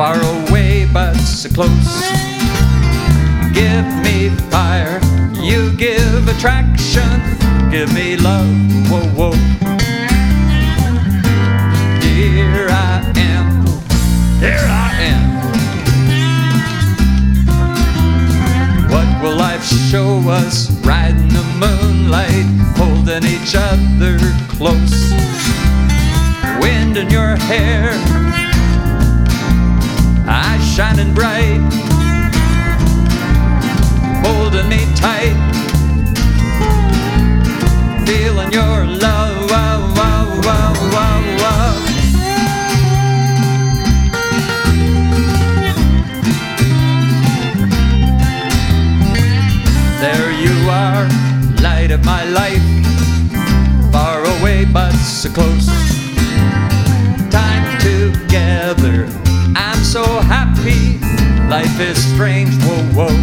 far away but so close. Give me fire, you give attraction, give me love, whoa, whoa. Here I am, here I am. What will life show us? Riding the moonlight, holding each other close. Wind in your hair, eyes shining bright, holding me tight, feeling your love, wow, wow, wow, wow, wow. There you are, light of my life, far away but so close. Time together, I'm so happy, life is strange, whoa, whoa.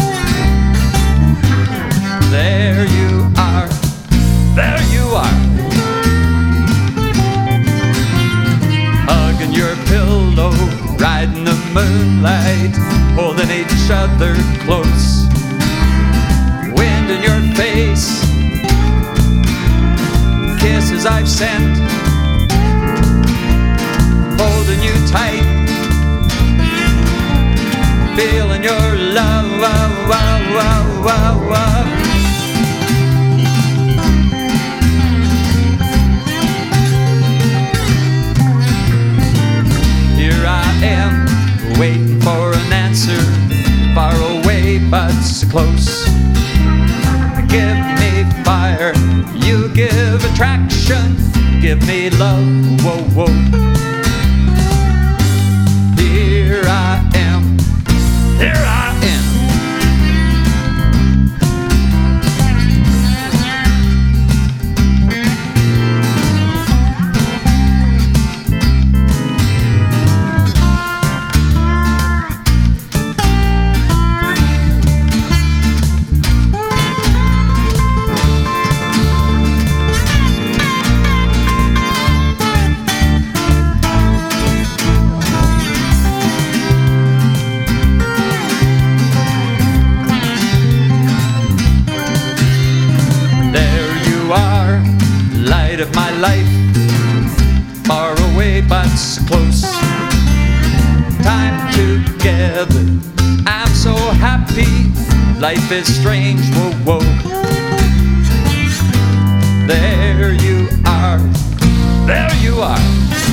There you are, there you are, hugging your pillow, riding the moonlight, holding each other close. Wind in your face, kisses I've sent, holding you tight, feeling your love, wow, wow, wow, wow, wow. Here I am, waiting for an answer, far away but so close. Give me fire, you give attraction, give me love, whoa, whoa. Here I am, here I am. Light of my life, far away but so close. Time together, I'm so happy, life is strange, whoa, whoa. There you are, there you are,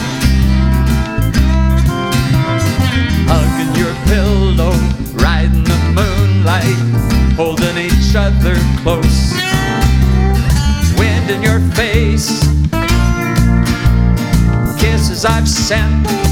hugging your pillow, riding the moonlight, holding each other close. Wind in your face, kisses I've sent,